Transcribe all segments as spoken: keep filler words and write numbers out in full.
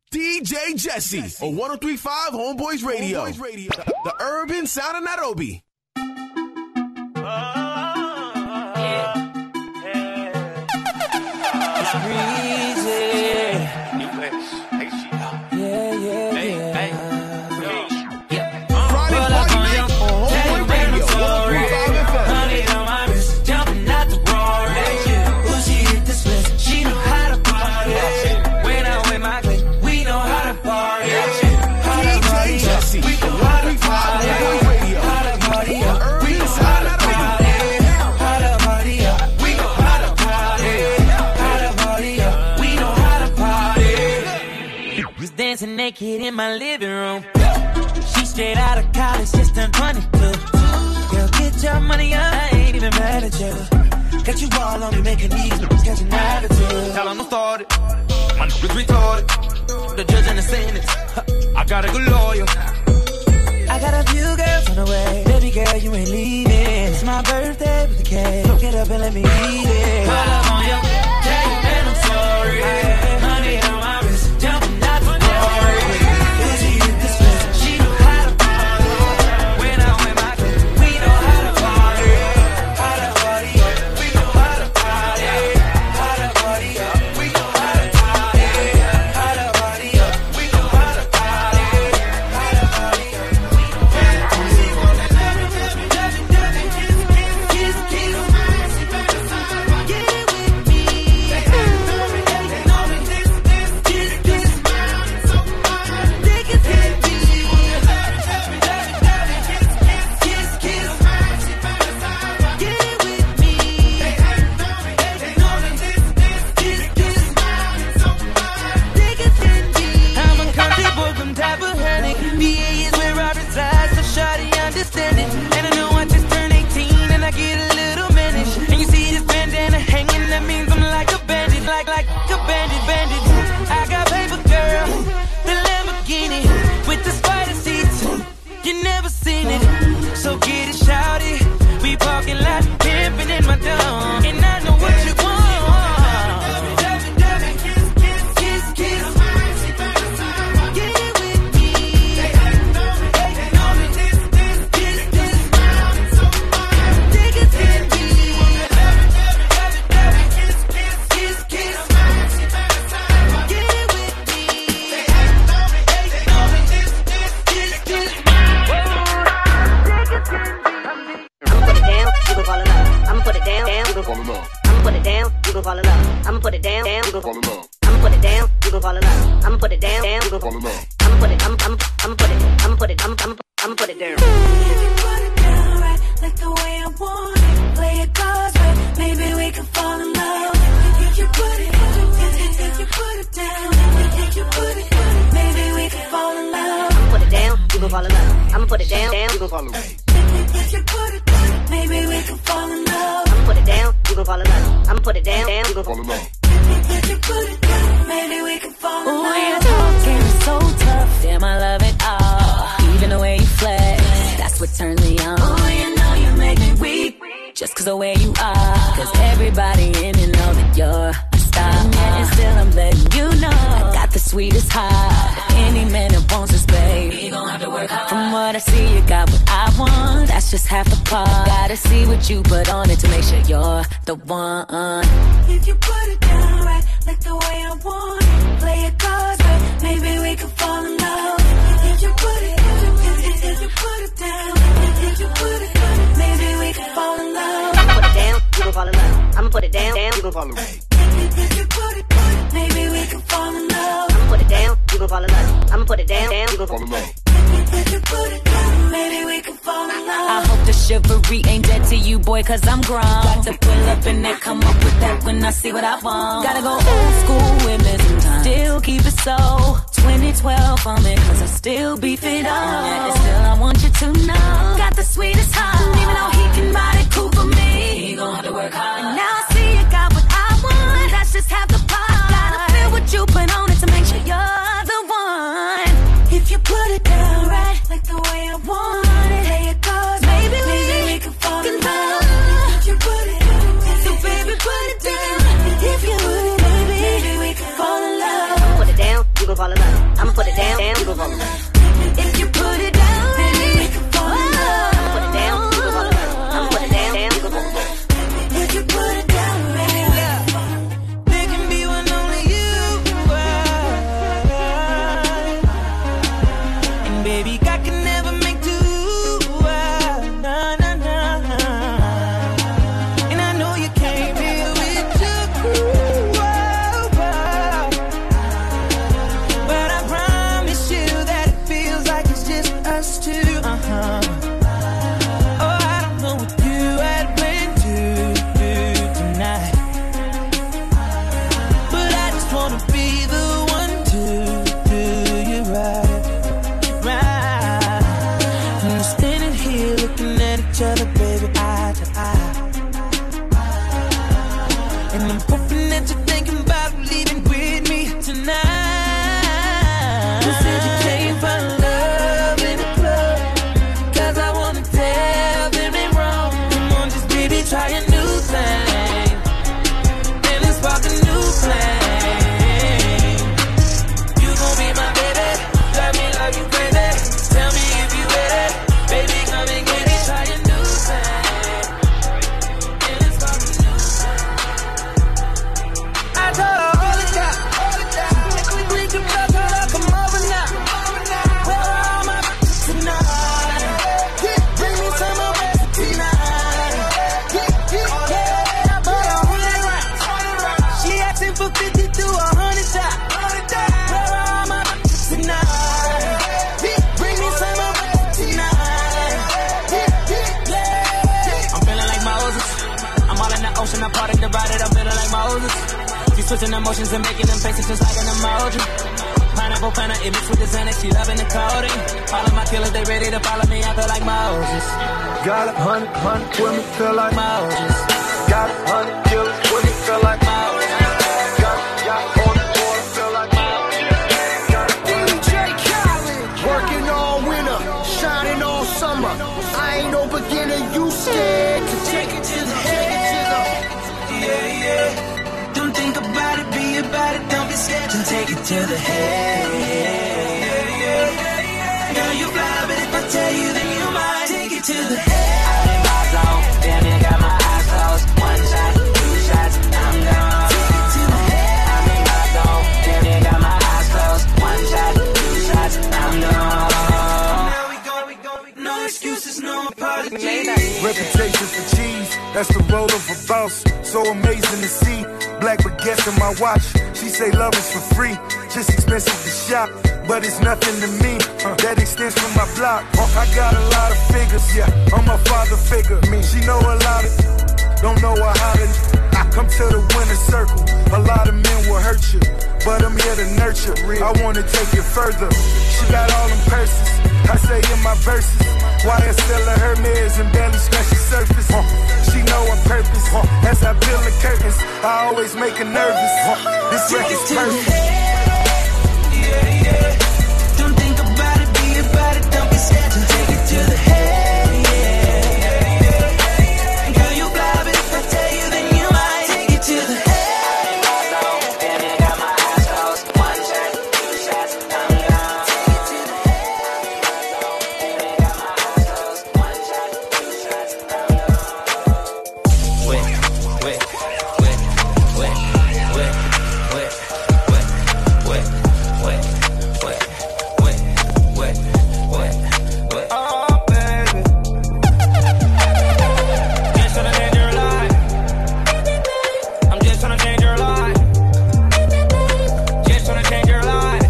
D J Jesse on one oh three point five Homeboys Radio. Homeboys Radio. The, the urban sound of Nairobi. Oh, yeah. Yeah. It's breezy. U S H C L. Yeah, yeah, hey, yeah. Hey. Yeah. Friday Pull up party on night your on Homeboys Radio. one oh three point five F M. Honey on my wrist, jumping out the Rory. When she hit the split, she know how to party. When I'm with my clique, we know how to party. D J Jesse on one oh three point five Homeboys Radio. How to party The up. urban sound of Nairobi. How to party up. We know how to party. How to party up. We know how to party. Was dancing naked in my living room. She straight out of college, just turned twenty-two. Girl, get your money up, I ain't even mad at you. Got you all on me, making these moves, catching attitude. Tell 'em I'm started, my niggas retarded. The judge and the sentence, I got a good lawyer. I got a few girls on the way. Baby girl, you ain't leaving. It's my birthday with the cake. So get up and let me eat it. Pull up on your cake and I'm sorry. Honey on my wrist, jumping out the glory. When she hit the split, she know how to party. When I'm with my clique, we know how to party. How to party up, we know how to party. How to party up, we know how to party. How to party up, we know how to party. How to party up, we know how to I'm a country boy from Tappahannock. B A is where I reside, so shawty understand it. And I know I just turned eighteen and I get a little managed. And you see this bandana hanging, that means I'm like a bandit, like like a bandit, bandit. I got paper, girl, the Lamborghini with the spider seats. You never seen it, so get it, shawty. We parking lot, pimping in my dome, and I know what you want. Kiss, kiss, get it with me. Kiss, kiss, take it to me. Kiss, kiss, get it with me. Kiss, kiss. I'ma put it down, you gon' fall in love. I'ma put it down, down, you gon' fall in love. I'ma put it down, you gon' fall in love. I'ma put it down, down, you gon' fall in love. I'ma put it down, you gon' fall in love. I'ma put it down, down, you gon' fall in love. I'ma put it, I'ma, I'ma, I'ma put it, I'ma put it, I'ma, I'ma, I'ma put it down. If you put it down right, like the way I want it, play it God's way, maybe we can fall in love. If you put it, if, if, if you put it down, if you put it, maybe we can fall in love. I'ma put it down, you gon' fall in love. I'ma put it down, down, you gon' fall in love. If, if you put it, maybe we can fall in love. I'ma put it down, you gon' fall in love. I'ma put it down, down, you gon' fall in love. If you put it down, maybe we can fall in Ooh, love. your talking is so tough. Damn, I love it all. Even the way you flex, that's what turns me on. Oh, you know you make me weak. Just cause the way you are. Cause everybody in it know that you're a star. And still I'm letting you know I got the sweetest heart. Any man that wants this, babe, you gon' have to work hard. From what I see, you got what I want. That's just half the part. Gotta see what you put on it to make sure you're the one. If you put it down right, like the way I want it, play it God's way, maybe we can fall in love. If you put it, if, if, if you put it down, if you put it, maybe we can fall in love. I'ma put it down, you gon' fall in love. I'ma put it down, down, you gon' fall in love. If, if you put it, maybe we can fall in love. I'ma put it down, you gon' fall in love. I'ma put it down, down, you gon' fall in love. If you put it, maybe we can fall in I love. hope the chivalry ain't dead to you, boy, cause I'm grown. Got to pull up and then come up with that when I see what I want. Gotta go old school with me sometimes. Still keep it so twenty twelve on me, cause I still beef it up. And still I want you to know got the sweetest heart. Even though he can ride it cool for me, he gon' have to work hard. And now I see you got what I want. That's just half the part. Gotta feel what you put on it to make sure you're the one. If you put it down right, like the way I want it, play it God's way, maybe, maybe we can fall in love. If you put it, so baby put it down. If you put it, maybe, maybe we can fall in love. Put it down, you gon' fall in love. Moses. She switching emotions and making them faces just like an emoji. Pineapple planner, it mixed with the Xanax, she loving the codeine. All of my killers, they ready to follow me, I feel like Moses. Got a hundred, hundred with me, feel like Moses. Got a hundred killers with me, feel like Moses. Got, got on the board, feel like D J Khaled, working all winter, shining all summer. I ain't no beginner, you scared to take it to the head. Yeah, yeah. Don't think about it, be about it, don't be scared to take it to the head. Yeah, yeah. Girl, you fly, but if I tell you, then you might take it to the head. I'm in my zone, damn it, got my eyes closed. One shot, two shots, I'm gone. Take it to the head. I'm in my zone, damn it, got my eyes closed. One shot, two shots, I'm gone. Now we go, we go, we go. No excuses, no apologies. Reputation for cheese, that's the role of a boss. So amazing to see. Black baguettes in my watch. She say love is for free, just expensive to shop, but it's nothing to me. Uh, that extends from my block. Uh, I got a lot of figures, yeah. I'm a father figure. Me, she know a lot of, don't know how to. I come to the winner's circle. A lot of men will hurt you, but I'm here to nurture. I wanna take it further. She got all them purses. I say in my verses, why I sell her Hermes and barely scratch the surface. Uh, she know her purpose. Uh, as I peel the curtains, I always make her nervous. Uh, this record's perfect. Yeah, yeah. Don't think about it, be about it, don't be scared to take it to the head. Yeah, yeah. Girl, you fly, but if I tell you, then you might take it to the head. Damn it, got my eyes closed. One shot, two shots, I'm gone. Take it to the head. Damn it, got my eyes closed. One shot, two shots, I'm gone. Wait, wait, wait, wait, wait, wait, wait, wait, wait, wait, wait, wait, wait, wait. Oh, baby. Just tryna change your life. I'm just tryna change your life. Just tryna change your life.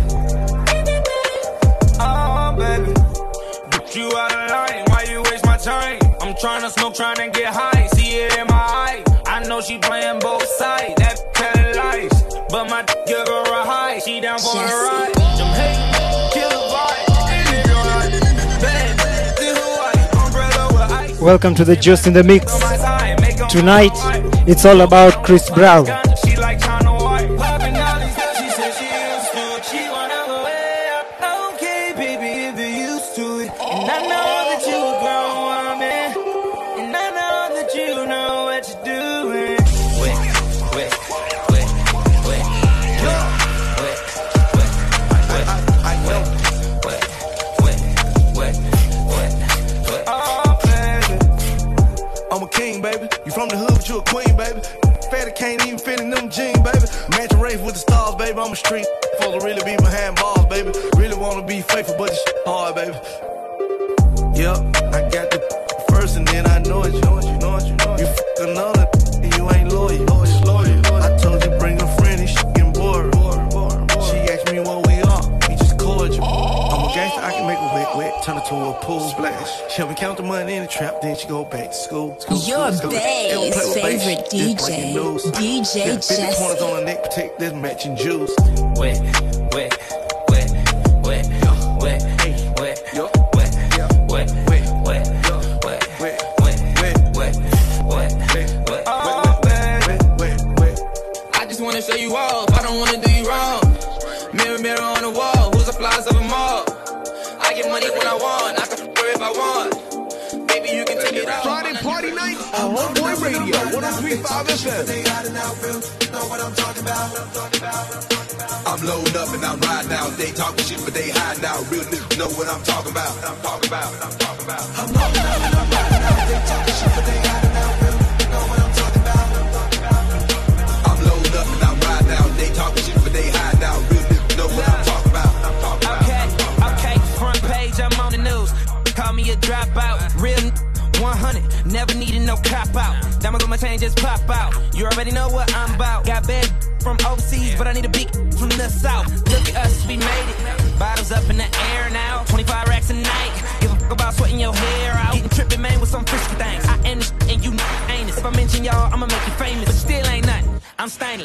Oh, baby. Get you out of line, why you waste my time? I'm tryna smoke, tryna get high, see it in my eye. I know she playing both sides, that telling lies. But my give her a high, she down for the ride. Them hate, kill the vibe, and if you're right, bad, this Hawaii, umbrella with ice. Welcome to the Just in the Mix. My time, make 'em Tonight, right. it's all about Chris Brown. She like China White, popping out these girls, she said she used to it. She wanna go way up. Okay, baby, if you're used to it. And I know that you a grown woman. And I know that you know what you're doing. Wait, wait, wait, wait, wait, wait, wait, wait, wait, wait, wait, wait, wait. Oh, baby. I'm a king, baby. You from the hood, but you a queen, baby. Fatty can't even fit in them jeans, baby. Match a race with the stars, baby. I'm a street. Supposed to really be behind bars, baby. Really wanna be faithful, but it's hard, baby. Yep, I got the first and then I know it. You know it, you know it, you know it. You f another and you ain't loyal. I told you bring a friend and she getting bored. She asked me what we are, we just cordial. I'm a gangster, I can make a wet wet, turn it to a pool splash. She help me count the money in the trap, then she go back to school. school Your school, school. bae's Ever play with favorite bass? D Just J, breaking news. D J Yeah, fifty pointers Jesse. on the neck, protect this matching juice. Wait, wait, wait, wait, wait, wait, wait, Yup. wait, Wait, wait, wait, wait, wait, wait, wait, wait, wait, wait. Oh, baby. Wait, wait, wait. I just wanna show you off, I don't wanna do you wrong. Mirror, mirror on the wall, who's the flies of them all? I get money when I want, I can f her if I want. Baby, you can take it out. Friday party night on Homeboy Radio, one oh three point five F M. I'm loading up and I'm riding out. They talking shit, but they hiding out. Real niggas know what I'm talking about. I'm talking about. I'm talking about. I'm loading up and I'm riding out. They talking shit, but they hiding out. Real niggas know what I'm talking about. I'm talking about. I'm loading up and I'm riding out. They talking shit, but they hiding out. Real niggas know what I'm talking about. I'm talking about. Okay, okay, front page, I'm on the news. Call me a dropout. Real one hundred, never needed no cop out. Diamonds on my chain just pop out. You already know what I'm about. Got bad from overseas, but I need a big from the south. Look at us, we made it. Bottles up in the air now. twenty-five racks a night. Give a fuck about sweating your hair out. Getting tripping, man, with some frisky things. I end this and you ain't it. If I mention y'all, I'ma make you famous. But still ain't nothing. I'm staying.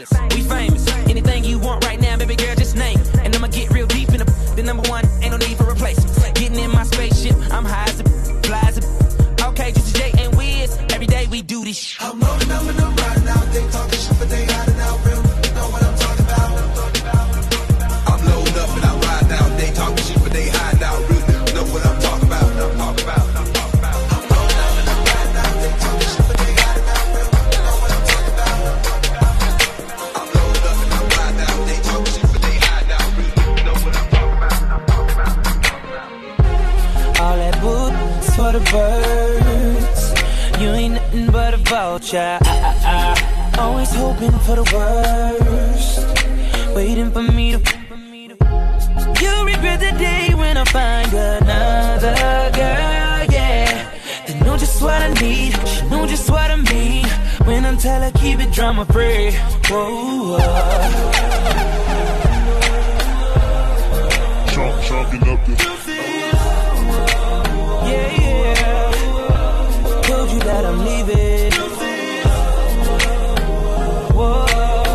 this shit. I'm rolling up and I'm riding out. They talking shit, but they hiding out. Real know what I'm talking about. I'm loading up and I'm riding out. They talking shit, but they hiding out. Real know what I'm talking about. I'm talking about. I'm talking about. I'm loading up and I'm riding out. They talking shit, but they hiding out. Real know what I'm talking about. I'm loading up and I'm riding out. They talking shit, but they hiding out. Real know what I'm talking about. I'm talking about. I'm talking about. All that boots for the birds. You ain't nothing but a vulture. I, I, I. Always hoping for the worst, waiting for me to. You regret the day when I find another girl, yeah. They know just what I need, she know just what I mean. When I tell her keep it drama free, whoa. Chomp, chomping up the. Yeah, yeah. Told you that I'm leaving. Whoa.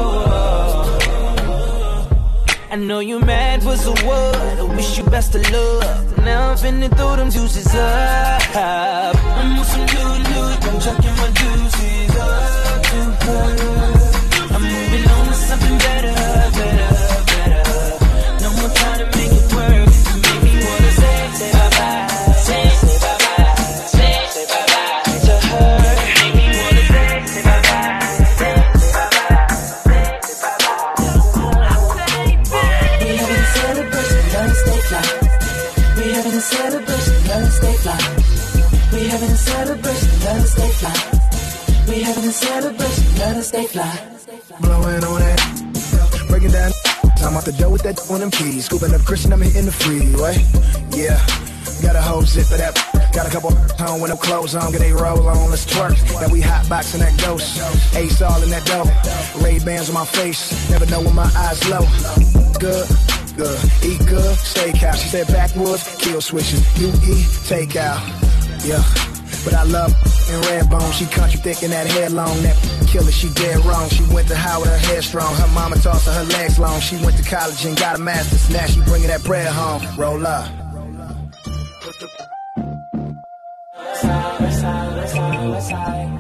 I know you mad was a word. I wish you best of luck. Now I'm finna throw them juices up. I'm on some new loot. I'm chucking my juices up to her. I'm moving on to something better, better, better. No more time to make it work. Make me wanna say, say bye bye. Say, say bye bye. Say, say bye bye to her. Make me wanna say, say bye bye. Say, say bye bye. Say, say bye bye. We having a celebration, let us stay fly. We having a celebration, let us stay fly. We having a celebration, let us stay fly. We having a celebration, let us stay fly. Blowing on that, breaking down. I'm out the door with that on them keys. Scooping up Christian, I'm hitting the freeway. Yeah, got a whole zip of that. Got a couple home with no clothes on. Get a roll on, let's twerk. Now we hot boxing that ghost. Ace all in that dough. Ray-Bans on my face. Never know when my eyes low. Good, good, eat good, steakhouse. She said backwoods, kill switches. You eat, take out. Yeah, but I love in red bone. She country thick and that hair long. That killer, she dead wrong. She went to Howard, her hair strong. Her mama tossed her, her legs long. She went to college and got a master's. Now she bringing that bread home. Roll up. Side, side, side, side.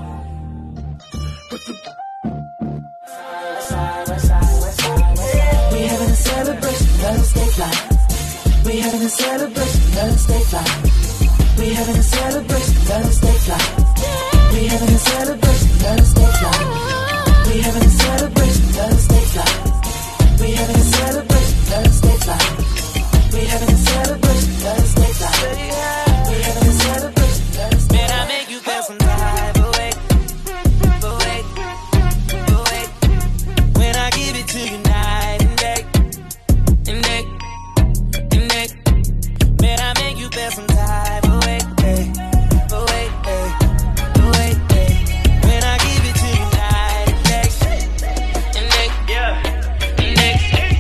We having a celebration, let us stay fly. We having a celebration, let us stay fly. We having a celebration, let us stay fly. We having a celebration, let us stay fly. We having a celebration, let us stay fly. We having a celebration, let us stay fly. We having a celebration, let us stay fly. We having a celebration, let us stay fly. Man, I make you feel some type of way, away, away. When I give it to you night and day, and day, and day. Man, I make you feel some type of way, hey, away, hey, away, hey. When I give it to you night and day, and day, yeah, and day.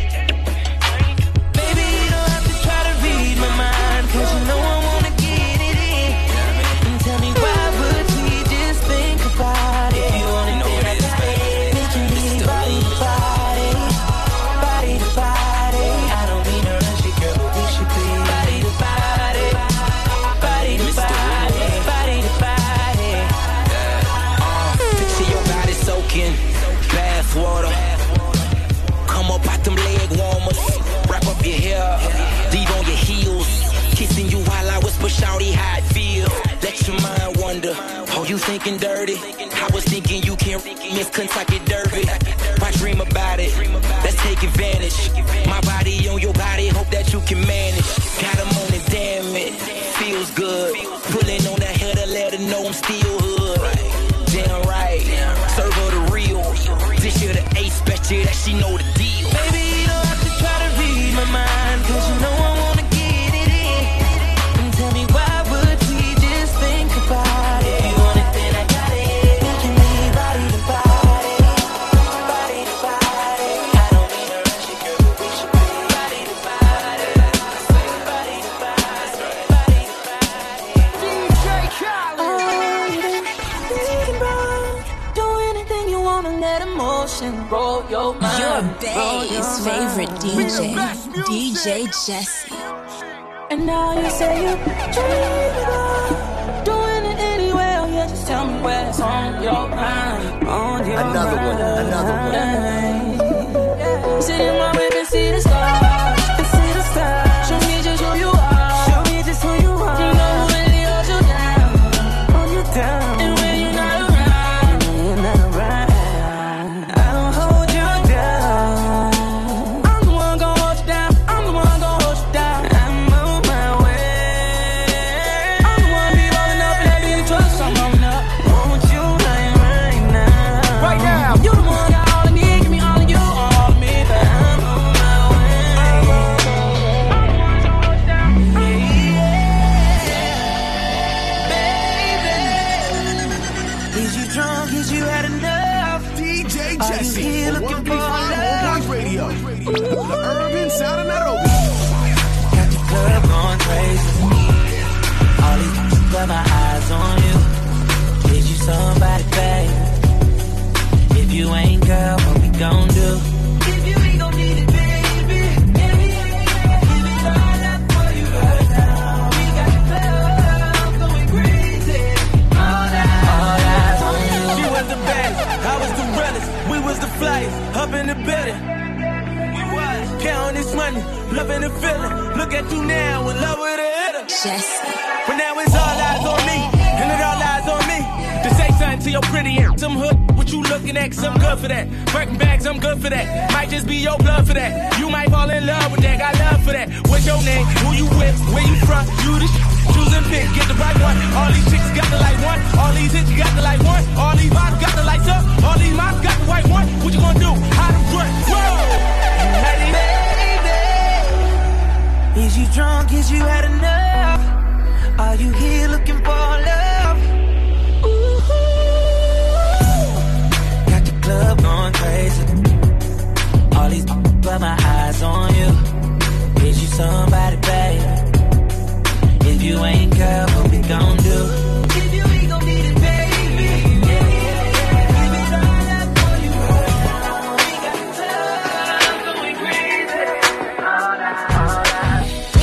Baby, you don't have to try to read my mind, 'cause you know I wanna get it in. And tell me why would we just think about it? You wanna know what it is, baby? Making me body to body, body to body. I don't mean to rush it, girl, but we should be body to body, body to body, body to body. Uh, picture your body soaking, bath water. Come up out them leg warmers, wrap up your hair, leave on your heels. Kissing you while I whisper, shawty, how it feel. Let your mind wander. Oh, you thinking dirty? I was thinking you can't miss Kentucky Derby. I dream about it. Let's take advantage. My body on your body, hope that you can manage. Got him on it, damn it. Feels good. Pulling on that head to let her know I'm still hood. Damn right. Serve her the real. This year the ace, bet you that she know the deal. Baby, you don't have to try to read my mind, 'cause you know I wanna get it in. And tell me why would we just think about it? You want it, then I got it. Making me body to body, body to body. I don't mean to rush it, girl, but we should be body to body, body to body, body to body. D J Khaled. Thinking about do anything you wanna, let emotion roll your mind. Your roll your bae's mind. favorite D J, D J Jesse. And now you say you dream about doing it anyway. Oh yeah, just tell me where it's on your another one, another one. Sit in my whip and see the stars, and see the stars. Show me just who you are, show me just who you are. You know who really holds you down, hold you down. And when you're not around, when you're not around, I don't hold you down. I'm the one gon' hold you down, I'm the one gon' hold you down. I'm on my way. I'm the one be rolling up in that big truck, so I'm rolling up. Want you like right now, right now. You the one got all of me, give me all of you, all of me. But I'm on my way. Is you drunk? Is you had enough? D J Are you Jesse here on looking one for thirty-five love? Homeboys Radio. The urban sound of Nairobi. Got the club going crazy. All these got my eyes on you. Is you somebody, babe? If you ain't, girl, what we gon' do? If you ain't gon' need it, baby. Give it all up for you right now. We got the club going crazy. All eyes, all eyes on you. She was the best, I was the realest. We was the flyest, up in the building. We was counting this money, loving the feeling. Look at you now, in love with a hitter. But now it's all eyes on me, and it all eyes on me. To say something to your pretty ass, some hood, what you looking at, cause I'm good for that. Birkin bags, I'm good for that. Might just be your blood for that. You might fall in love with that, got love for that. What's your name, who you with, where you from, you the sh- choose and pick, get the right one. All these chicks got the like one, all these hits got the like one. All these vibes got the lights up, all these moms got the white one. What you gonna do, how to run, whoa. Baby, is you drunk? Is you had enough? Are you here looking for love? Ooh, got the club going crazy. All these got my eyes on you. Is you somebody, babe? If you ain't, girl, what we gon' do? If you ain't gon' need it, baby. Give it all up for you right now. We got the club going crazy. All that, all that.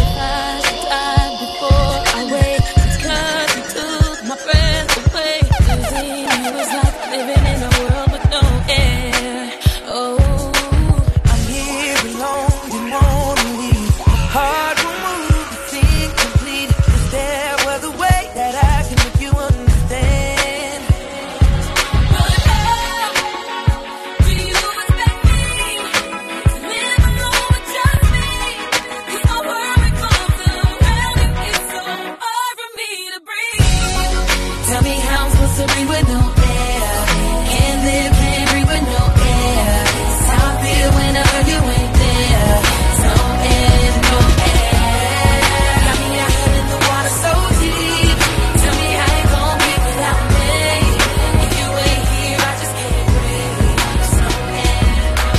Died before I wake. It's 'cause you took my breath away. 'Cause it was like living in a world with no air. Oh, I'm here alone, you won't leave. My heart will move, it's incomplete. Is there other way that I can make you understand? But how do you expect me to live alone with just me? If my world comes around, it gets so hard for me to breathe. Tell me how I'm supposed to breathe with no air. Can't live, can't breathe with no air. It's how I feel whenever you ain't there. No air, no air. Got me out here in the water so deep. Tell me how you gon' be without me. If you ain't here, I just can't breathe. No air.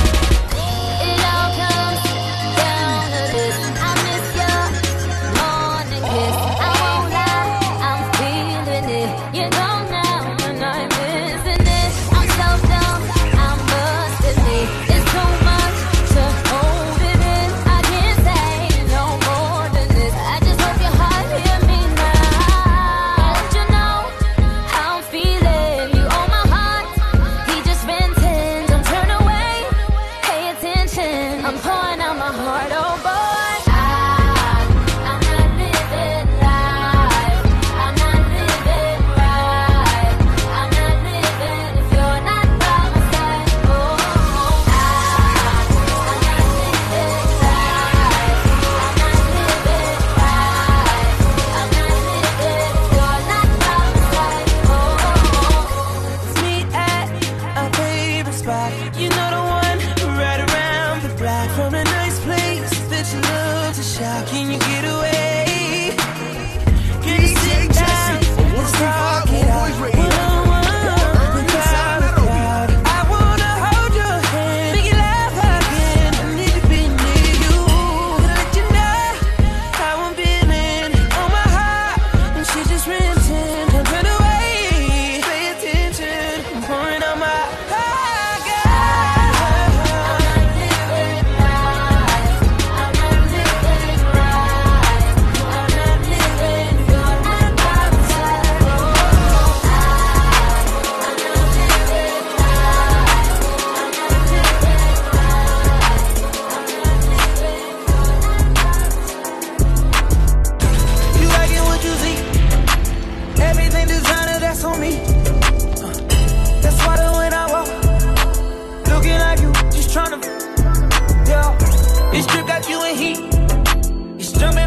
It all comes down to this. I miss your morning kiss. I won't lie, I'm feeling it. You know now when I'm missing it. I'm so dumb, I'm busting it. It's too much to hold it in. I can't say no more than this. I just hope your heart hear me now. Don't you know how I'm feeling? You own my heart. He just venting. Don't turn away. Pay attention. I'm pouring out my heart, oh boy. I, I'm not living life. I'm not living right. I'm not living if you're not by my side. Oh, I, I'm not living life. I'm not living right. I'm not living if you're not by my side. Oh. It's me at our favorite spot. You know the one right around the block. From a nice place that you love to shop. Can you get away? Can you sit down? Let's talk it out. One-on-one, without a crowd. I wanna hold your hand, make you laugh again. I need to be near you. Gonna let you know how I'm feeling. On my heart, and she just renting. Don't turn away, pay attention. I'm pouring out my heart, girl. I'm not living life. I'm not living right.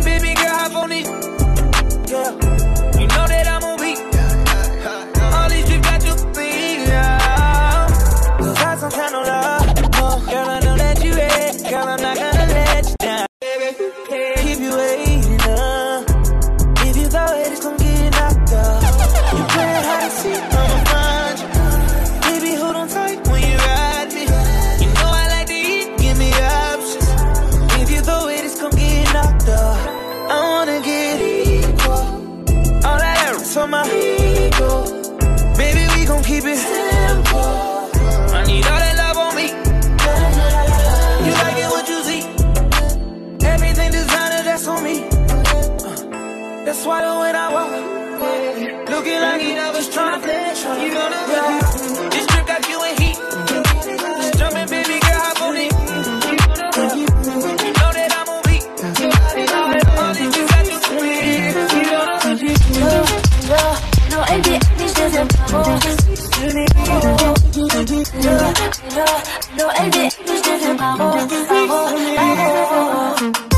Jumping, baby girl, hop on it. Yeah, you know that I'm on beat. All these trips got you beat. Cause I some kind of love. Oh, girl, I know that you hate. Girl, I'm not gonna let you down. Keep you waiting up. If you go ahead, it's gon' get knocked up. You play hide and seek, I'ma find you. Baby, hold on tight when you ride me. You know I like to eat, give me options. If you go ahead, it's gon' get knocked up. I wanna get equal. All that ass for my ego. Baby, we gon' keep it simple. I need all that love on me. You like it what you see. Everything designer, that's on me. uh, That's why when I walk, looking like he never tryna flex. You gonna yeah. This trip got you in heat. Just jumping, baby girl, hop on it. You know that I'm on beat. All these things got you to me. No, no, baby, this doesn't bubble. No, no, no, baby, this doesn't bubble. Bubble, bubble.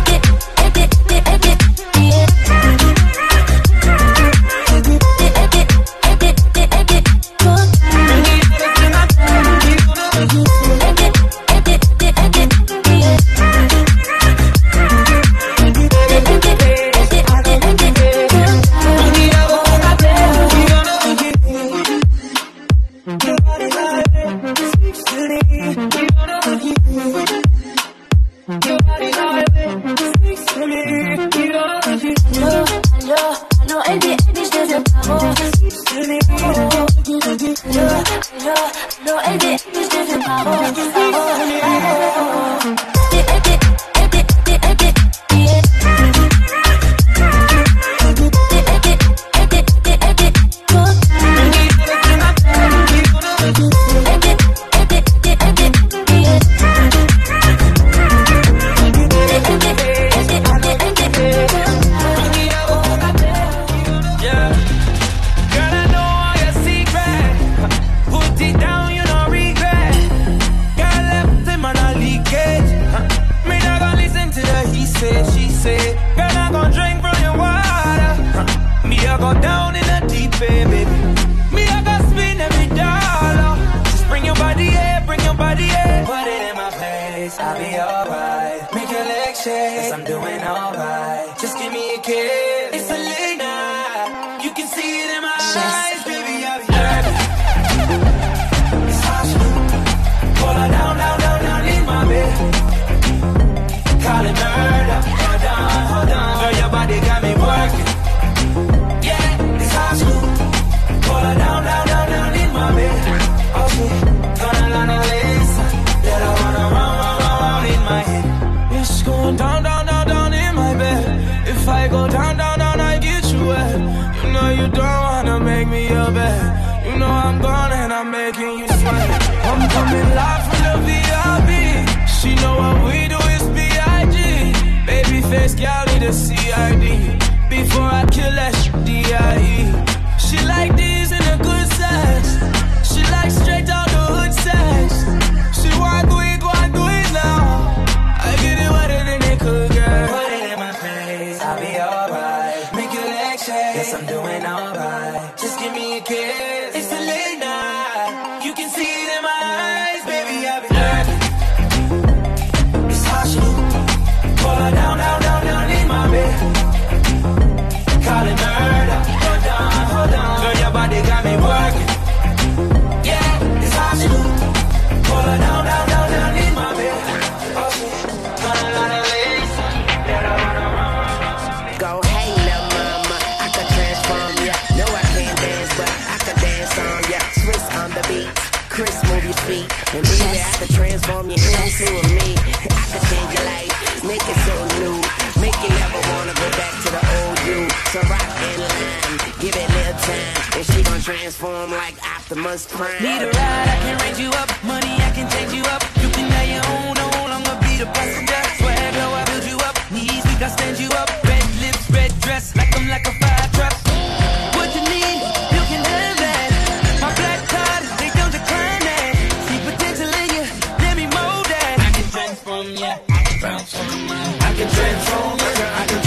Transform like Optimus Prime. Need a ride, I can raise you up. Money, I can change you up. You can have your own, no longer be the passenger. Swag, girl, I build you up. Knees weak, I stand you up. Red lips, red dress, like I'm like a fire truck. What you need, you can have that. My black card, they don't decline that. See potential in you, let me mold that. I can transform, yeah. I can transform, I can transform, I can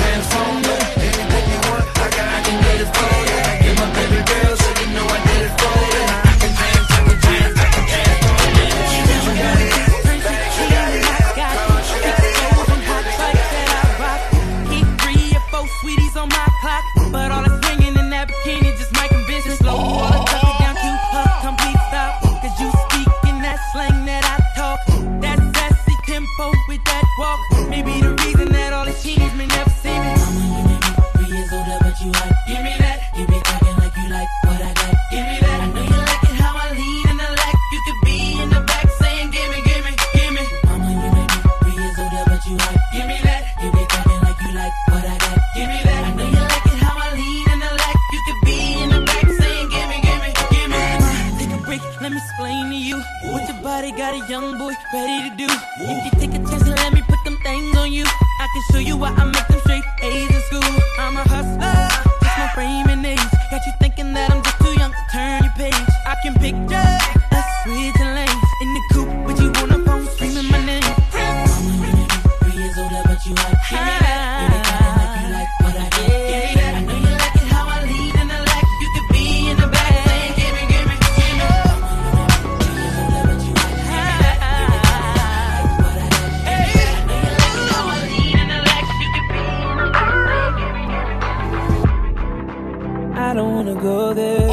sweeties on my clock, but all that's ringing in that bikini just might convince you. Slow water, tuck it down, cue her, complete stop. Cause you speak in that slang that I talk. That sassy tempo with that walk. Maybe the reason that all the cheaters may never see me. Mama, you may be three years older, but you like, give me that. You be talking like you like what I got, give me that. I know you like it how I lead in the lack. You could be in the back saying, give me, give me, give me. Mama, you may be three years older, but you like, give me that. You be talking like you like what I got, give me that. I know you like it how I lead in the lack. You could be in the back saying, give me, give me, give me. Take a break, let me explain to you what your body got a young boy ready to do. If you take a chance and let me put them things on you, I can show you why I make them straight A's in school. I'm a hustler, just my frame and age. Got you thinking that I'm just too young to turn your page. I can picture us switching lanes in the coupe with you on the phone screaming my name. Mama, you may be three years older, but you like, give me that. You be talking like you like what I got, give me that. I know you like it how I lead in the lack. You could be in the back saying, give me, give me, give me. Mama, you may be three years older, but you like, give me that. You be talking like what I got, give me that. I know you like it how I lead in the lack. You could be in the back saying, give me, give me. I don't wanna go there.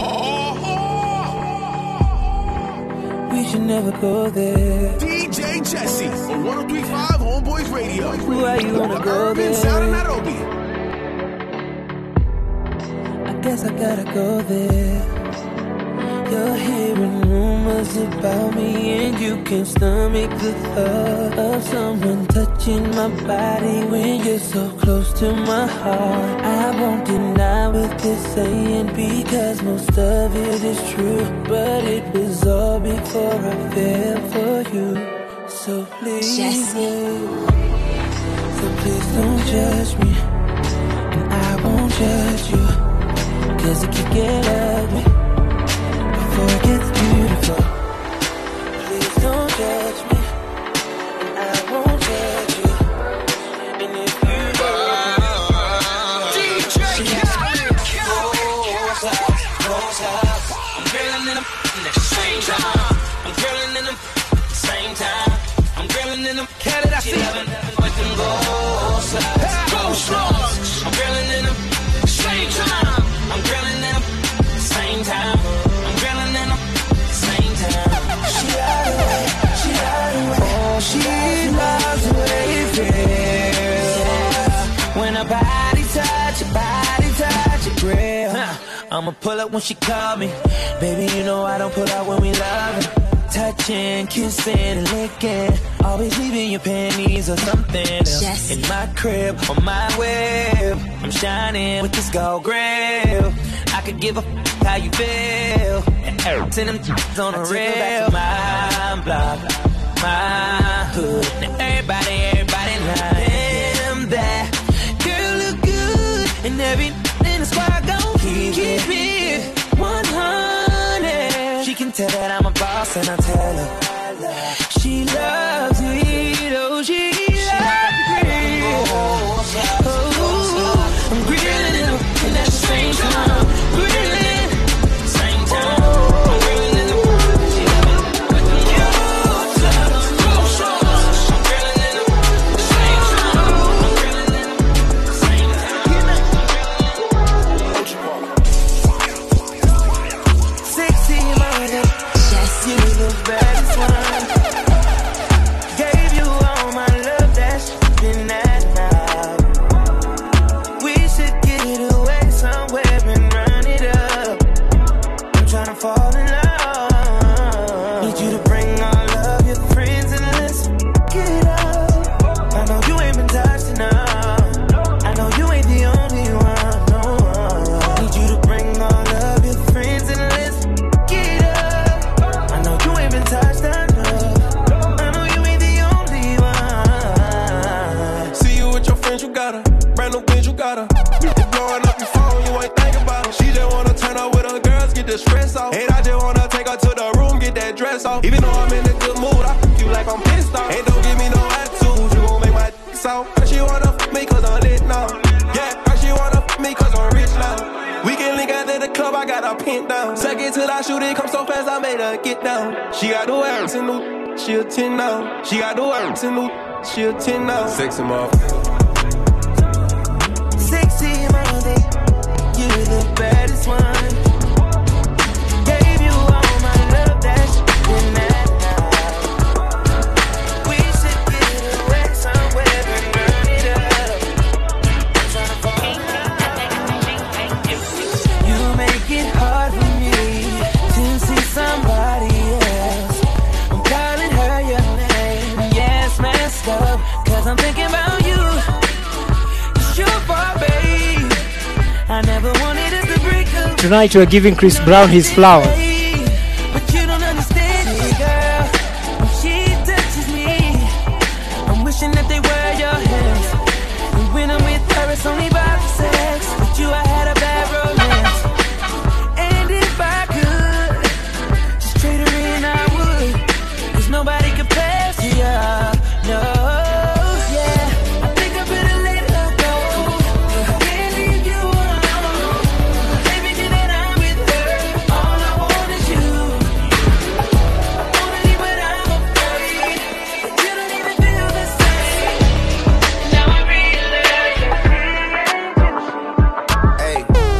We should never go there. D J Jesse on one oh three point five Homeboys Radio. Why you wanna the go urban there? sound of Nairobi. I guess I gotta go there. You're hearing rumors about me, and you can't stomach the thought of someone touching my body when you're so close to my heart. I won't deny what they're saying, because most of it is true, but it was all before I fell for you. So please, Jesse. so please don't judge me, and I won't judge you, cause it can get ugly before it gets beautiful. Please don't judge me, and I won't judge you. And if you D J goes up, goes up. I'm grilling in them at the same time. I'm grilling in them at the same time. I'm grilling in them. Canada, I see them with them goes up, goes up. I'm grilling in them at the same time. I'm grilling in them at the same time. I'm grilling in them at the same time. She out of way, she out of way. Oh, she loves the way it feels when her body touch, her body touch your grill. I'ma pull up when she call me. Baby, you know I don't pull out when we loving. Touching, kissing, and licking. Always leaving your panties or something else. Yes. In my crib, on my web. I'm shining with this gold grill. I could give a f how you feel. And send them on the rail. My block, my hood. Now everybody, everybody like damn, that girl look good. And every in the squad gon' keep, keep it one hundred. She can tell that I'm a boss, and I tell her she loves it. Oh, she loves it. Oh, I'm grilling it, and at the same time, grilling at the same time. I'm grilling it. She love it with them cute love. I'm grilling it at the same time. I'm grilling it at the same time. Sexy mother, you the best one. Gave you all my love, that's been that now. We should get away somewhere and run it up. I'm tryna fall in love. Need you to bring all of your friends and let's get it up. I know you ain't been touched enough. I know you ain't the only one. No. Need you to bring all of your friends and let's get it up. I know you ain't been touched enough. I know you ain't the only one. See you with your friends, you got her. Brand new bitch, you got her. You blowing up your phone, you ain't thinking about her. She just wanna turn up with her girls, get the stress off. And I just wanna take her to the room, get that dress off. Even though I'm in a good mood, I f you like I'm pissed off. Hey, don't give me no attitude, you gon' make my d*** sound. Her she wanna f me cause I'm lit now. Yeah, her she wanna f me cause I'm rich now. We can link out at the club, I got her pinned down. Second till I shoot it, come so fast, I made her get down. She got the words and new, she a ten now. She got the words and new, she a ten now. Sexy motherfucker. Sexy tonight we're giving Chris Brown his flowers. But you don't understand me, girl. When she touches me, I'm wishing that they were your hands. And when I'm with her, it's only about the sex. With you, I had a bad romance. And if I could just trade her in, I would. Cause nobody compares to you. No, yeah. I think I better let her go. I can't leave you alone. Every day that I'm with her, all I want is you. I wanna leave, but I'm afraid that you don't even feel the same. Now I realize. Hey.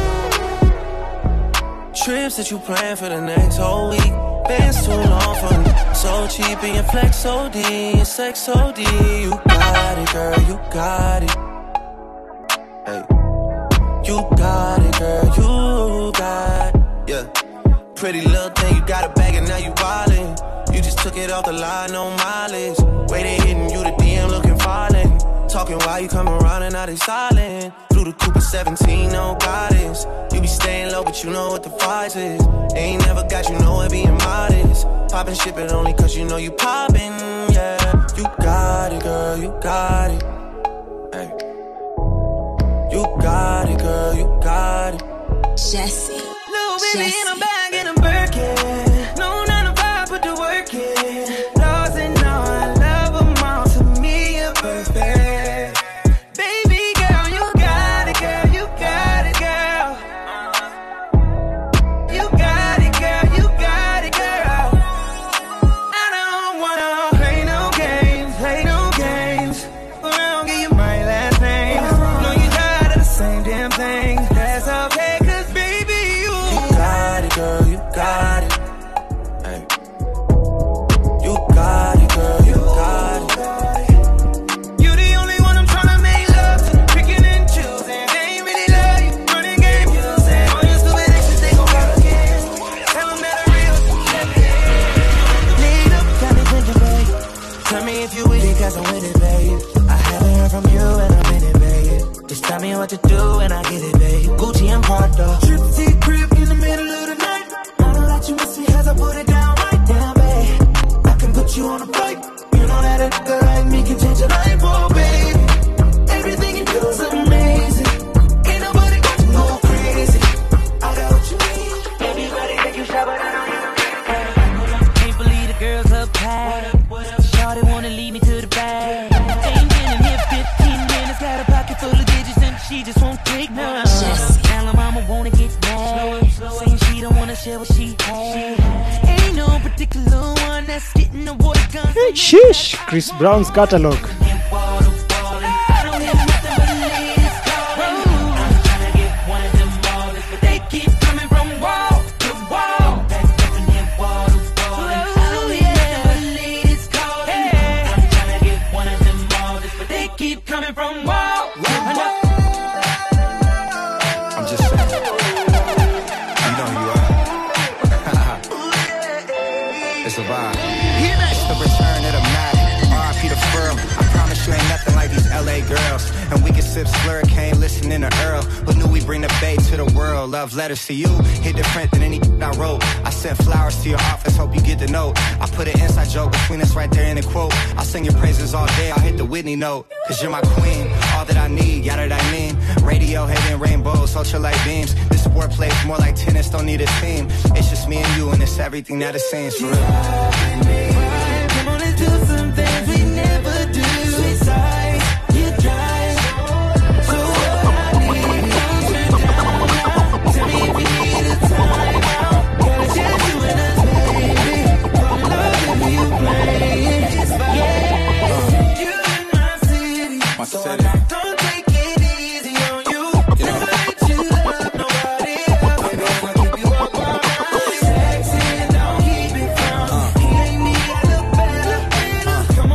Trips that you plan for the next whole week. Bands too long for me. So cheap and your flex O D, your sex O D. You got it, girl, you got it. Hey. You got it, girl, you got it. Yeah. Pretty little thing, you got a bag and now you wildin'. You just took it off the line, no mileage. Way they hitting you, the D M looking violent. Talking while you come around and now they silent. Flew the Cooper seventeen, no guidance. You be staying low, but you know what the price is. Ain't never got you know it being modest. Poppin' shit, but only cause you know you poppin', yeah. You got it, girl, you got it. Hey. You got it, girl, you got it. Jessie. Little baby in a bag and a Birkin. No nine to five, put the work in. Lost and all, I love them all. To me, you're perfect. Baby girl, you got it, girl, you got it, girl. You got it, girl, you got it, girl. I don't wanna play no games, play no games. But I don't give you my last name. No, you tired of the same damn thing. That's okay, cause baby, you You got it, girl, you got it. Hey. You got it, girl, you got it. You the only one I'm tryna make love to. Picking and choosing. They ain't really love you. Running game using. All your stupid exes, they gon' call again. Tell them that a real champion. Need up, got me thinking, babe. Tell me if you with it, cause I'm with it, babe. I haven't heard from you and I'm in it, babe. Just tell me what to do and I get it, babe. Gucci and Prada. Trip to your crib in the middle of the night. I don't let you miss me as I put it down right down, babe. I can put you on a flight. You know that a nigga like me can change your life, oh, babe. Everything you do is amazing. Ain't nobody got you go crazy. I got what you need. Everybody take you shot, but I don't even can't believe the girls up high. Shawty wanna lead me to the bag. Ain't been in here fifteen minutes. Got a pocket full of digits and she just won't take none. Now my mama wanna get mad, saying she don't wanna share what she had. Ain't no particular one that's getting the water gun. Hey, sheesh, Chris Brown's catalog. They keep coming from wall to wall. They keep coming from wall. I'm just saying. You know who you are. It's a vibe. It's the return of the Mac. R I P the Furl. I promise you ain't nothing like these L A girls. And we can sip Slurricane, listening to Earl. Who knew we bring the bay to the world? Love letters to you, hit different than any I wrote. I sent flowers to your office, hope you get the note. I put an inside joke between us right there in the quote. I'll sing your praises all day, I'll hit the Whitney note. Cause you're my queen, all that I need, yada that I mean. Radio, hitting rainbows, ultralight beams. This sport plays more like tennis, don't need a team. It's just me and you and it's everything that it seems for real. Come on, let's do some things we never do. Side, you drive. So what I need is your time. Tell me if you need a time out. Girl, it's just you and us, baby. Fall in love if you play. Yeah, you in my city. My So city. I don't take it easy on you. Never let you love nobody else. Baby, I'ma keep you up all night. Sexy and don't keep it from. He ain't me, I look better.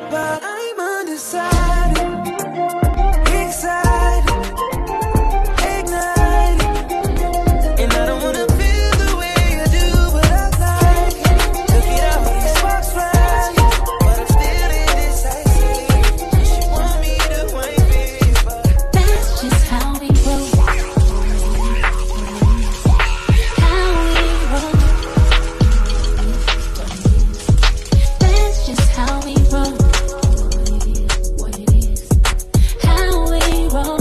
but I'm undecided. Excited, ignited, and I don't wanna feel the way I do, but I like it. Look at all these sparks flying, but I'm still indecisive. She want me to wipe it, but that's just how we roll. How we roll. That's just how we roll. What it is. How we roll.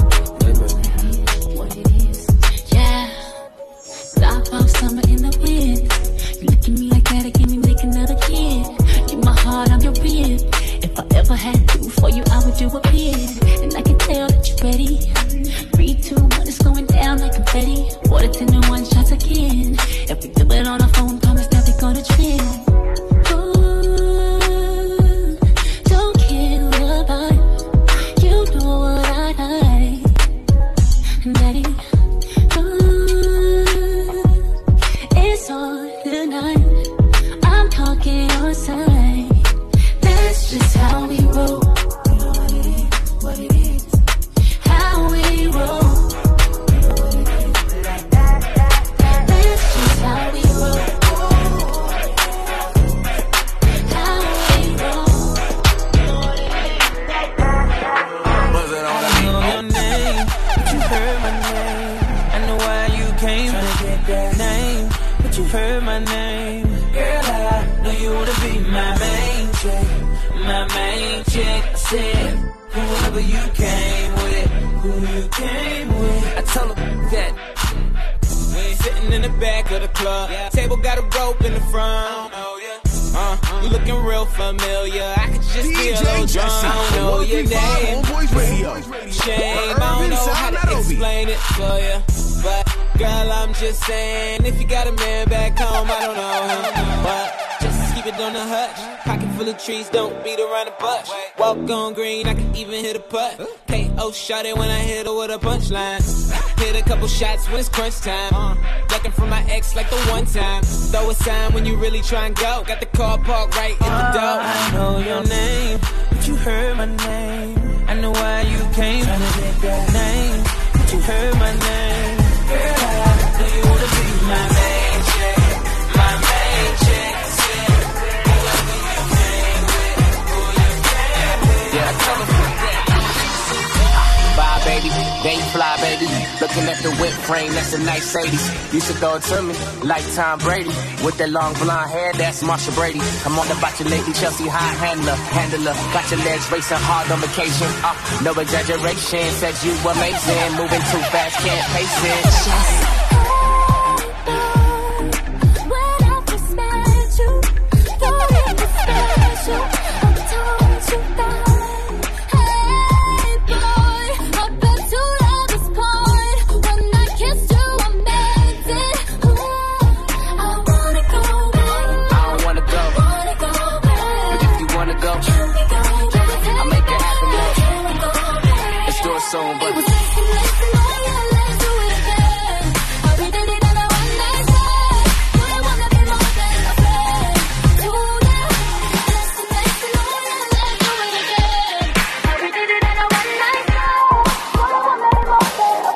What it is. Yeah. Stop off summer in the wind. You look at me like that again, we make another kid. You my heart, I'm your rib. If I ever had to for you, I would do a bid. And I can tell that you're ready. Three, two, one, it's going down like confetti. Water ten and one shots again. If we do it on our phone, promise that we gonna trend. Ooh, don't kill the vibe. You know what I like. Daddy, ooh, it's on tonight. I'm talking your side. That's just how we roll. What it is. How we roll. That's just how we roll. How we roll. was it all I know your name, but you heard my name. I know why you came to get that name, but you heard my name. Girl, I know you wanna be my main chick, my main chick. I said, whoever you came with, who you came with. I told her that. Sitting in the back of the club, table got a rope in the front. Uh, you looking real familiar. I could just be a little drunk. I don't know your name. Shame, I don't know how to explain it for you. But girl, I'm just saying, if you got a man back home, I don't know him. But just keep it on the hush. Pocket full of trees, don't beat around the bush. Walk on green, I can even hit a putt. K O shot it when I hit her with a punchline. Hit a couple shots when it's crunch time. Uh, ducking from my ex like the one time. Throw a sign when you really try and go. Got the car parked right in the door. I know your name, but you heard my name. I know why you came to get that name, but you heard my name. Girl, I know you wanna be my main chick, my main chick. Whoever you came with, who you came with. Yeah, I tell them bye, baby, they fly, baby. Looking at the whip frame, that's a nice eighties. You should throw it to me, like Tom Brady. With that long blonde hair, that's Marsha Brady. I'm on about your lady, Chelsea high handler, handler. Got your legs racing hard on vacation. Uh, no exaggeration, said you amazing. Moving too fast, can't pace it. When I first met you, thought it was special. I'm told you that. Hey boy, up until this point, when I kissed you, I meant it. Ooh, I wanna go back. I don't wanna go, Wanna go back. but if you wanna go, Can we go back? I'll make it happen. Can we go back? Let's do it soon, It but was listen, listen, oh yeah, let's do it again. How we did it on a one night stand. Do you wanna be more than a friend? Do that. Listen, listen, oh yeah, let's do it again. How we did it on a one night stand. Do you wanna be more than a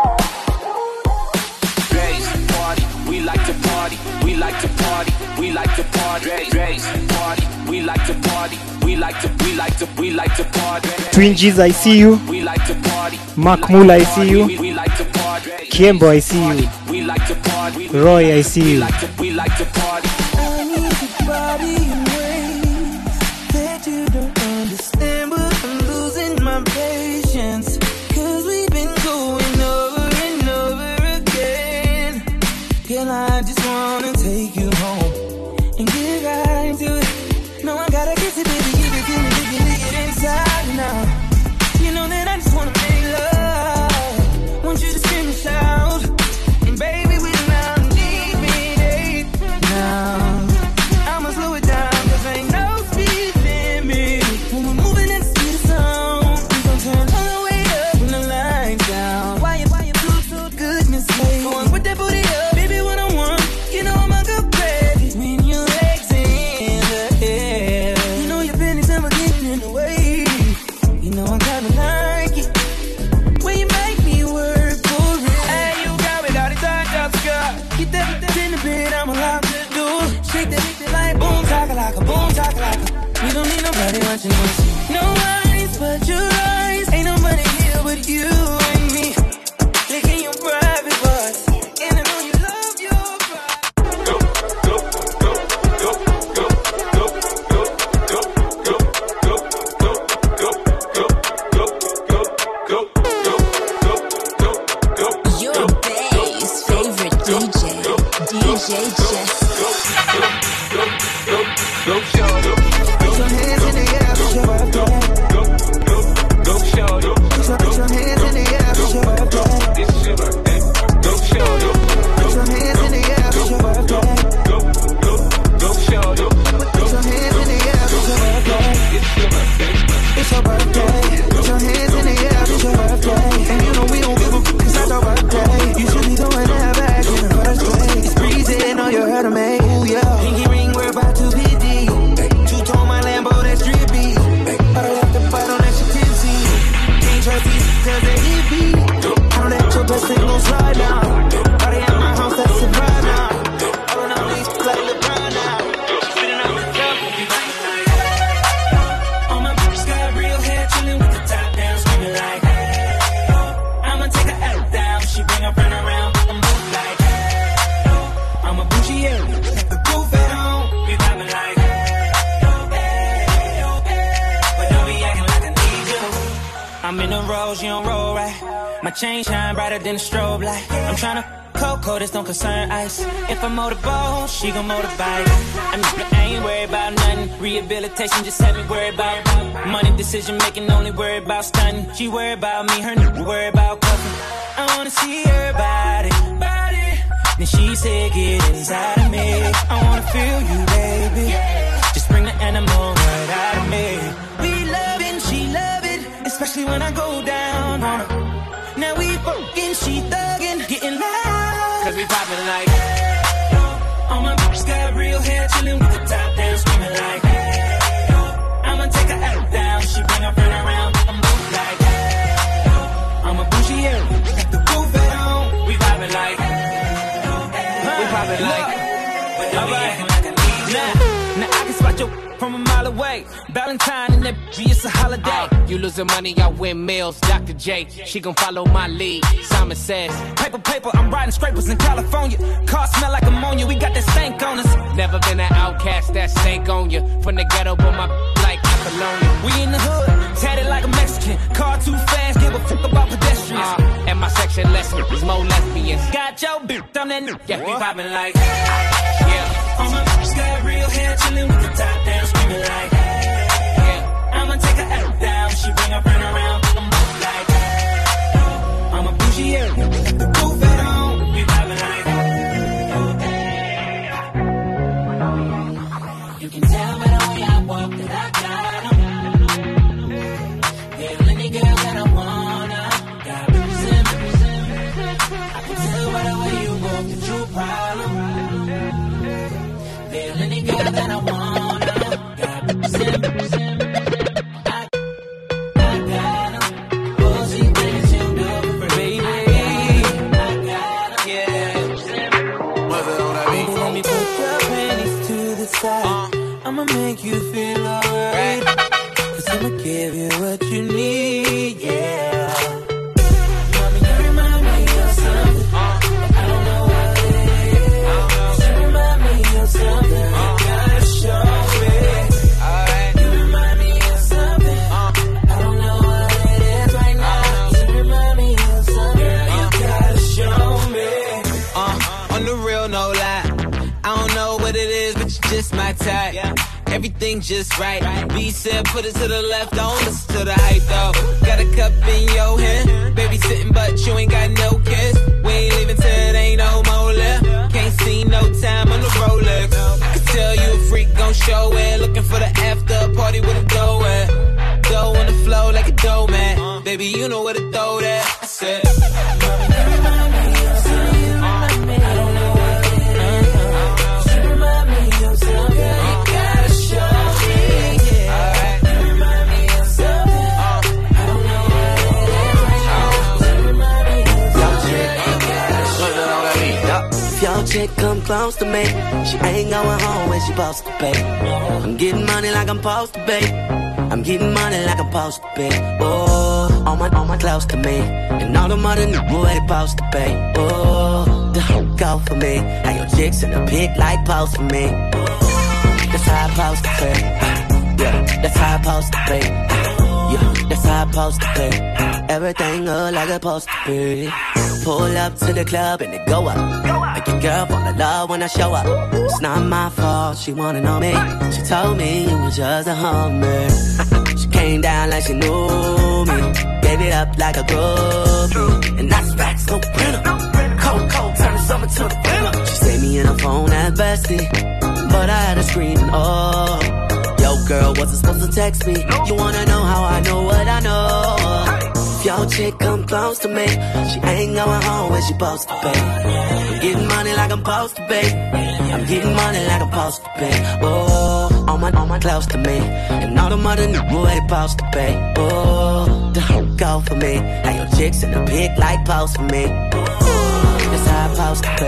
friend? Bass party, we like to party, we like to party, we like to party. Bass party, we like to party, we like to, we like to, we like to party. Twinges, I see you. We like to party. Mark Mula, I see you. We like to party. Kiembo, I see you. We like to party. Roy, I see you. We like to party. I need your body in ways that you don't understand, but I'm losing my patience. Cause we've been going over and over again. Girl, I just wanna take you home and get right into it. No, I gotta kiss it, baby, give it to me, you can leave it inside now. You know that I just wanna make love. Want you to scream and shout, and baby, we now need me now. I'ma slow it down, cause ain't no speed limit. When we're moving in the speed of sound, we gon' turn all the way up when the lights down. Why you, why you feel so good, Miss Lady? Go on, put that booty up, baby, what I want. You know I'm a good bread. When your legs in the air, you know you're bending watching this. No eyes but your eyes. Ain't nobody here but you and me. Licking your private parts. And I know you love your pride. Go, go, go, go, go, go, go, go, go, go, go, go, go, go, go, go, go, go, go. Your bass favorite D J, D J Jess. Go, show, go, put your hands in the air, put your birthday. Go, go, go, show, go, put your hands in the air, put your birthday. This is your birthday. Go, show, go, put your hands in the air, put your birthday. Go, go, go, show, go, put your hands in the air, put your birthday. It's your birthday. It's your birthday. Put your hands in the air, put your birthday. And you know we don't give a f*** cause it's your birthday. You should be doing that back in the first place. It's breezy, know you heard of me. Ooh, yeah. Pinky ring, we're about to be deep. Two-tone my Lambo, that's drippy. But I left the fight on that shit tipsy. Can't trust these cause they hippie. I don't let your best thing gon' slide down. Party at my house, that's a vibe now. I don't know these like LeBron now. Spitting out the cup, we'll be right like on my bitch got real hair, chillin' with the top down, screaming like I'ma take her out down. She bring her friend around, I'm move like I'm a bougie, yeah. Take the roof at home, we vibing like but don't be acting like I need you. I'm in the rose, you don't roll right. My chain shine brighter than a strobe light. I'm tryna Coco, this don't concern ice. If I motorboat, she gon' motorbike. I mean, I ain't worried about nothing. Rehabilitation just had me worried about money. Decision making, only worried about stunning. She worried about me, her nigga worried about cuffing. I wanna see her body, body. Then she said, get inside of me. I wanna feel you, baby. Just bring the animal right out of me. We love it, she love it, especially when I go down on her. Now we fucking, she thuggin', getting loud. Cause we poppin' like all my bitches got real hair, chillin' with the top down, screaming like I'ma take her out down. She bring her friend around, I'm move like I'm a bougie, yeah. Got the roof at home, we poppin' like we poppin' like alright. Nah, now I can spot your from a mile away. Valentine and that bitch, it's a holiday. Uh, you losing money, I win meals. Doctor J, she gon' follow my lead. Simon says, paper, paper, I'm riding scrapers in California. Car smell like ammonia, we got that stank on us. Never been an outcast, that stank on you. From the ghetto, but my like Apollonia. We in the hood, tatted like a Mexican. Car too fast, give a fuck about pedestrians. Uh, and my section lesson is more lesbians. Got your bitch, I'm that new. Yeah, we poppin' like yeah. All my bitches got real hair, chillin' with the top down, screaming like yeah. I'ma take her out down. She bring her friend around, I'm move like I'm a bougie, yeah. Got the roof at home, we vibing like you can tell by the way I walk that I got 'em. They're any girl that I wanna. Got represent, represent. I can tell by the way you walk that you a problem. They're any girl that I wanna. Got represent, represent. I, I got 'em. Bossy things you do for baby. I got 'em, yeah. Baby, let me put your panties to the side. Uh. I'ma make you feel alright. Cause I'ma give you what you need, yeah. Mommy, you remind me of something. Uh. I don't know what it is. You remind me of something. Uh. You gotta show me. Alright. You remind me of something. Uh. I don't know what it is right now. You remind me of something. Girl, you gotta show me. Uh, on the real, no lie. I don't know what it is, but you're just my type. Yeah. Everything just right. B said put it to the left, don't listen to the hype though. Got a cup in your hand, baby sitting but you ain't got no kiss. We ain't leaving till it ain't no more left. Can't see no time on the Rolex. I can tell you a freak gon' show it. Looking for the after party with a dough at. Dough on the flow like a dough man. Baby, you know where to throw that. I said, Mommy, you remind me of something. You remind me. I don't know what it is. You remind me of something. You gotta show me. Yeah. Alright. You remind me of something. I don't know what it is right now. You remind me of something. You gotta show me. If your chick come close to me, she ain't going home when she supposed to pay. I'm getting money like I'm supposed to pay. I'm getting money like I'm supposed to be. Oh, all my, all my close to me. And all the money niggas where they supposed to pay. Oh, the whole go for me. How your chicks in the pic like post for me. That's how I supposed to be. Yeah, that's how I supposed to be. Yeah, that's how I supposed to be. Everything look like it's supposed to be. Pull up to the club and it go up. Make your girl fall in love when I show up. It's not my fault, she wanna know me. She told me you was just a hummer. She came down like she knew me. Gave it up like a groupie. And that's facts, no printer. Cold, cold, turn the summer to the winter. She saved me in her phone at bestie, but I had her screaming, oh. Yo, girl, wasn't supposed to text me. You wanna know how I know what I know? If your chick come close to me, she ain't going home where she supposed to be. I'm getting money like I'm supposed to be. I'm getting money like I'm supposed to be. Oh, all my, all my close to me. And all the mother niggas where they supposed to be. Oh, the whole go for me. How your chicks in the pic like post for me. That's how I'm supposed to be.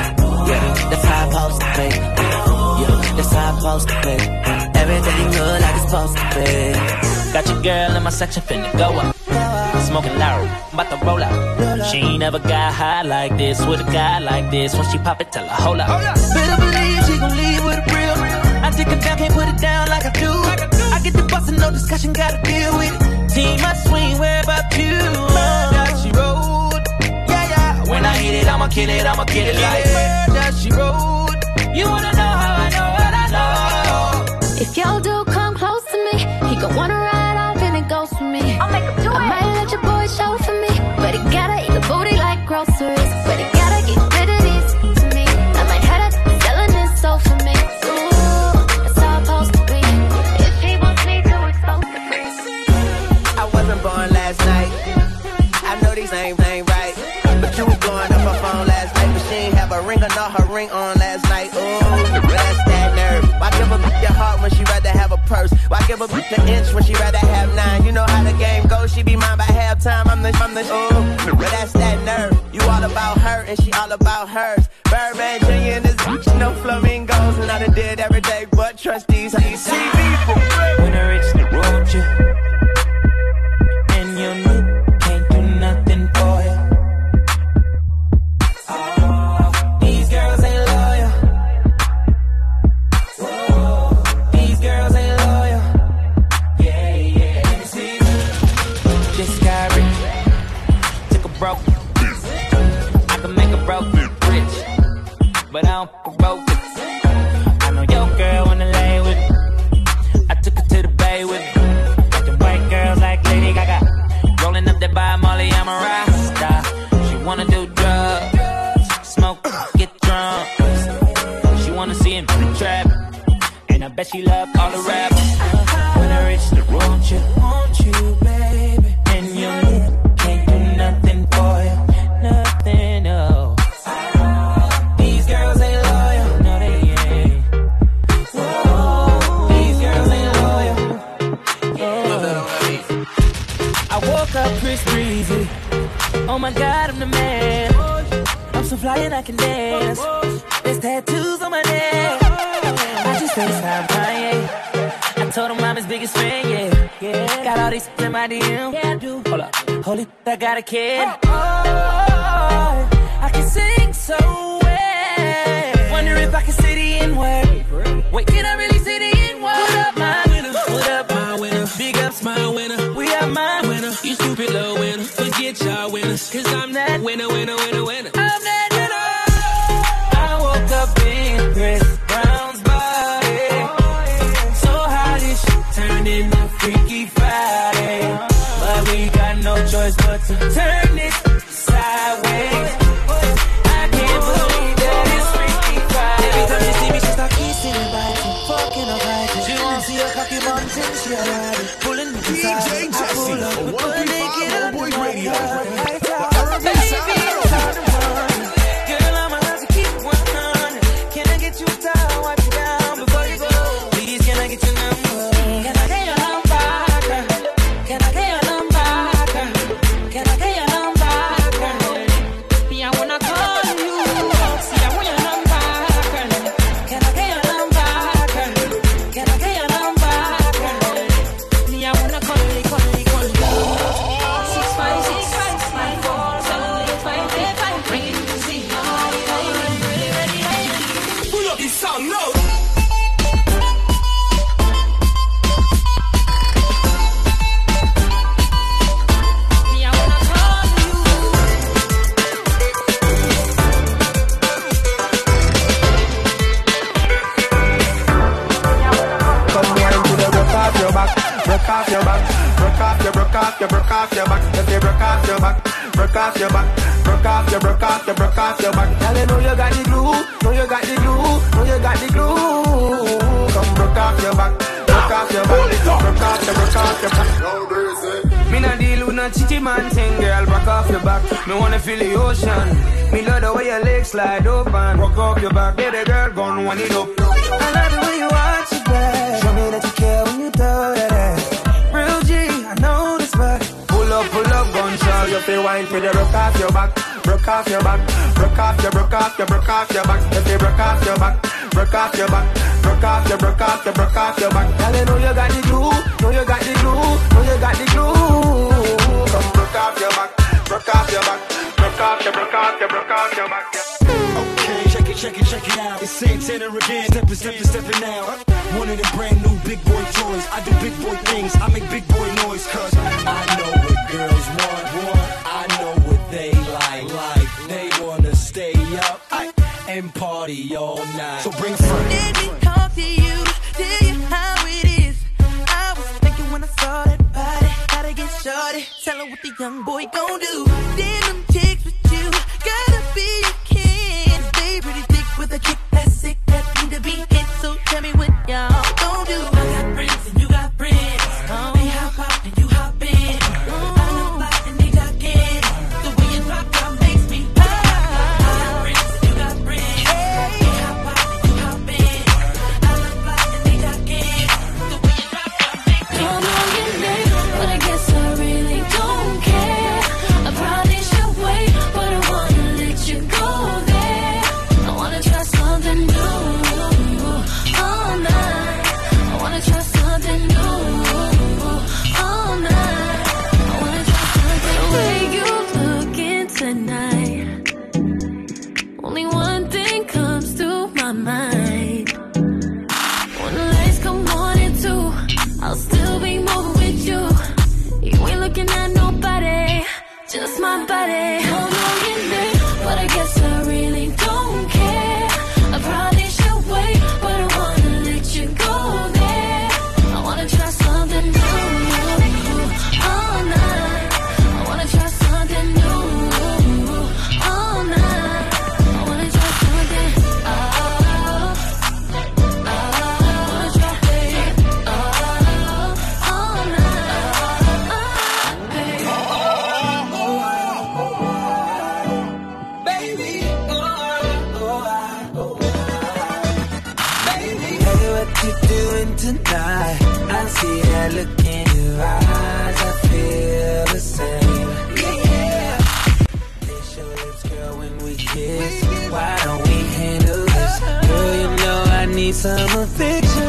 Yeah, that's how I'm supposed to be. Yeah, that's how I'm supposed to be. Everything good like it's supposed to be. Got your girl in my section finna go up. Smoking loud, I'm about to roll out. She ain't never got high like this with a guy like this. When she pop it, tell her hold up. Better believe she gon' leave with a real. I take her down, can't put it down like I do. I get the bustin', no discussion, gotta deal with it. Team, I swing, where about you? Murder, she rode. Yeah, yeah. When I hit it, I'ma kill it, I'ma get it like murder, she rode. You wanna know how I know what I know? If y'all do come close to me, he gon' wanna ride off and it goes for me. I'll make him do it. I might let your boy show for me, but he gotta eat the booty like groceries. But he gotta get rid of these to me. I might have to selling this soul for me. Ooh, that's how I'm supposed to be. If he wants me to expose the freak. I wasn't born last night. I know these ain't, ain't right. But you was blowing up her phone last night. But she ain't have a ring or not her ring on last night. Ooh, that's that nerve. Why give a bitch your heart when she rather have a purse? Why give a bitch an inch when she rather have nine? You know how the game goes, she be mine by halftime. I'm the, I'm the, ooh, but that's that nerve. You all about her and she all about hers. Birdman Junior and this bitch, no flamingos. And I done did every day but trust these C V for free. When I reach the road, you and you knew can't do nothing for you. Oh, these girls ain't loyal. Whoa, these girls ain't loyal. Yeah, yeah. See, just got rich, took a broke. I can make a broke rich, but I don't f- broke it. I know your girl wanna lay with me. I took her to the bay with me. Got them white girls like Lady Gaga, rolling up that by Molly, I'm a rasta. She wanna do drugs, smoke, get drunk. She wanna see him in the trap, and I bet she love all the rap. When I reach the road, won't you, won't you, baby? And you can't do nothing for you, nothing, no. These girls ain't loyal, no they ain't. Whoa, these girls ain't loyal. Yeah. I woke up Chris Breezy. Oh my God, I'm the man. I'm so fly and I can dance. There's tattoos on my neck. I just FaceTime Kanye. I told him I'm his biggest fan, yeah. Yeah. Got all these in my D M. Yeah, I do. Hold up, holy, I got a kid. Oh, I can sing so well. Wonder if I can say the N-word. Wait, can I really say the N-word? What up, my winner? What up, my winner? Big ups, my winner. We are my winner. You stupid little winner. Forget y'all winners. Cause I'm that winner, winner, winner, winner. I'm that winner. I woke up in Chris Brown's body. So how this shit turned into Freaky Friday. But we got no choice but to turn this sideways. I can't believe that it's Freaky Friday. Every time she see me, she start kissing and biting, fucking up right. She won't see a cocky mountain, she a ride. Pulling me inside, I pull up with one naked on the radio. Girl, I'm allowed to keep one hundred. Can I get you a towel, wipe you down before you go? Please, can I get your number? Can I get your number, girl? Can I get your number, girl? Can I get your number, girl? Me, I wanna call you. See, I want your number, girl. Can I get your number, girl? Can I get your number, girl? Me, broke off your back, broke off your, broke off your, broke off your back. Just say broke off your back, broke off your back, broke off your, broke off your, broke off your back. Girl, you know you got the glue, know you got the glue, know you got the glue. Come broke off your back, broke off your back, broke off your, broke off your back. Me not deal with no chichi man thing, girl, broke off your back. Me wanna feel the ocean. Me love the way your legs slide open, broke off your back. Baby girl, gon' wind it up. I love the way you watch your back. Show me that you care when you throw that ass. Real G, I know this back. Pull up, pull up, gun show. You feel wine till you broke off your back, broke off your back, broke off your, broke off your, broke off your back. You feel broke off your back, broke off your back, broke off your, broke off your, broke off your back. Girl, you know you got the glue, know you got the glue, know you got the glue. Come broke off your back, broke off your back, broke off your, broke off your, broke off your back. Okay, check it, check it, check it out. It's Santana again, stepping, stepping, stepping out. One of the brand new big boy toys. I do big boy things, I make big boy noise. Cause I know what girls want, want. I know what they like, like. They wanna stay up and party all night. So bring friends. Let me talk to you, tell you how it is. I was thinking when I saw that body, gotta get shorty. Tell her what the young boy gon' do. Then them chicks with you, gotta be a kid. Stay pretty thick with a kick that's sick, that need to be hit. So tell me what y'all gon' do. I got friends and you got friends. Oh. They hop out and you hop in. Oh. I look like and they jock in. The way you drop down makes me high. I got friends and you got friends. Hey. They hop out and you hop in. I look like and they jock in. The way you drop down makes me high. Don't know your name, but I guess I really don't care. I probably should wait, but I wanna let you go there. I wanna try something new all night. I wanna try something new all night. I wanna try something. The way you looking tonight, only one thing comes to my mind. When the lights come on at two, I'll still be moving with you. You ain't looking at nobody, just my body. Don't know your name, but I guess I really don't care. I probably should wait, but I wanna let you go there. I wanna try something new all night. I wanna try something new all night. I wanna try something. Oh, oh, I wanna try it. Oh, all night. Baby, oh, oh, oh, baby, hey, what you doing tonight? I see that look in your eyes. I feel the same. Yeah. Kiss your lips, girl, when we kiss. Why don't we handle this? Girl, you know I need some affection.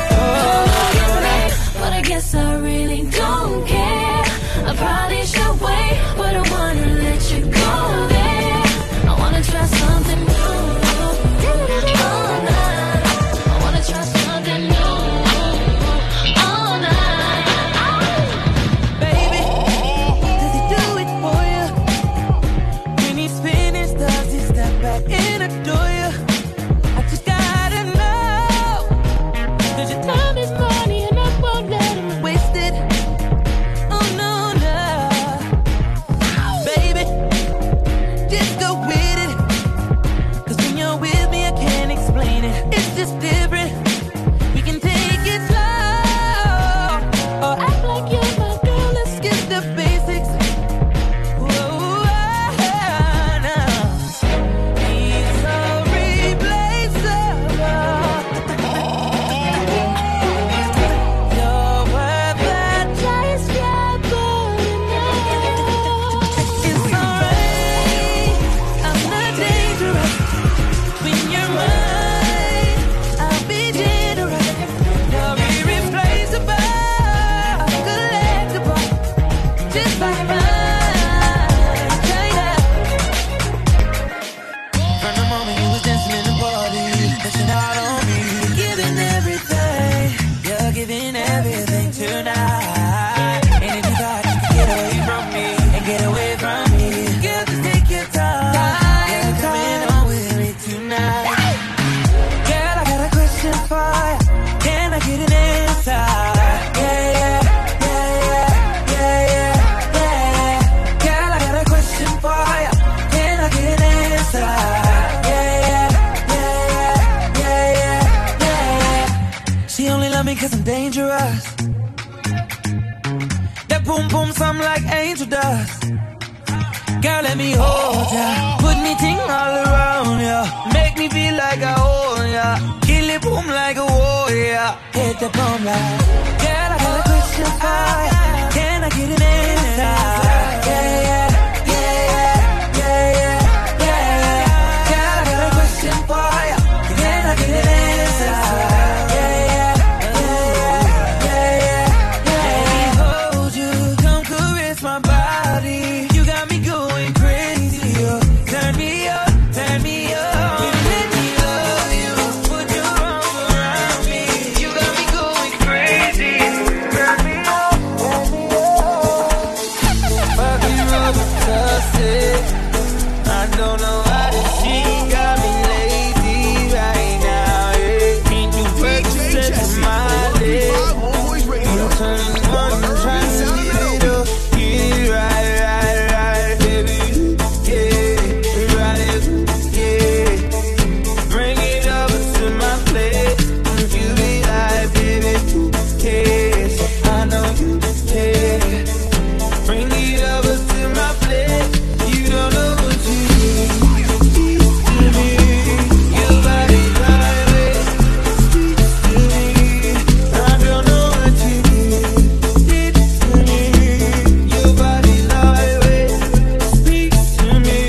Oh, but I guess I really don't care. I probably should wait, but I wanna let you go there. I wanna try something new all night. I wanna try something new all night. Baby, does he do it for you? When he's finished, does he step back and adore you? I just gotta know. Cause your time is money and I won't let him waste it. Oh no, no. boom boom, some like angel dust. Girl, let me hold ya. Put me ting all around ya. Make me feel like I own ya. Kill it boom like a warrior. Hit the bomb like. Girl, I got a question for ya. Can I get an answer? Yeah, yeah, yeah, yeah, yeah, yeah, yeah. Girl, I got a question for ya. Can I get an answer? Yeah, yeah, yeah, yeah, yeah, yeah. Let me hold you. Come caress my body. You got me going crazy. Oh. Turn me up, turn me up. Let me love you. Put your arms around me. You got me going crazy. Turn me up, turn me up. Fucking rubber tussie. I don't know how this shit got me lazy right now. Yeah. Can't do work to set my leg. I'm turning on and trying to get it up. Get it right, right, right, baby. Yeah, right it, yeah. Bring it over to my place. You be like, baby, yeah. So I know you care. Bring it over to my place. You don't know what you need to me. Your body right way speaks to me. I don't know what you need to me. Your body right way speaks to me.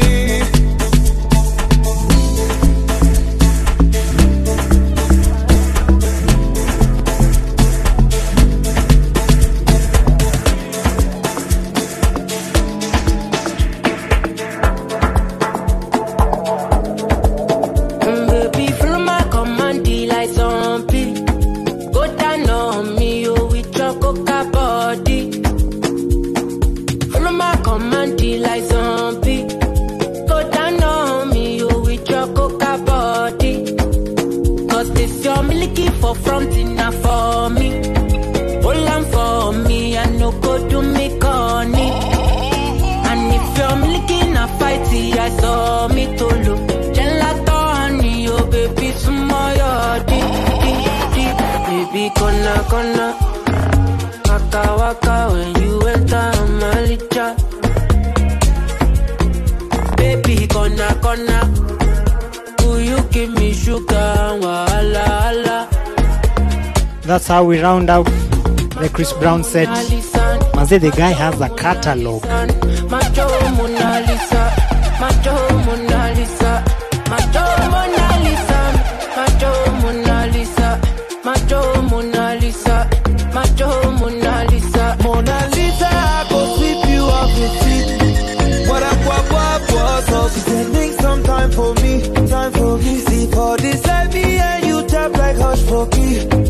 Mm, baby, follow my command, like zombie. Go down on me, oh, with your coca body. Follow my command, like zombie. Go down on me, oh, with your coca body. Cause this your milky for front enough for me. Hold on for me, I no go do me corny. And if you're milking a fighty, I saw me to look. Gelato honey, oh baby, small your deep, deep, deep. Baby, gonna, gonna. Waka, waka, when you enter my licha. Baby, gonna, gonna. Will you give me sugar, wala, wala. That's how we round out the Chris Brown set. Maze, the guy has a catalog. Macho Mona Lisa, Macho Mona Lisa, Macho Mona Lisa, Macho Mona Lisa, Macho Mona Lisa, Macho Mona Lisa. Mona Lisa, I go sweep you off your feet. What up, what, what, what? So she said, make some time for me, time for me. See for this life, me and you tap like hush for me.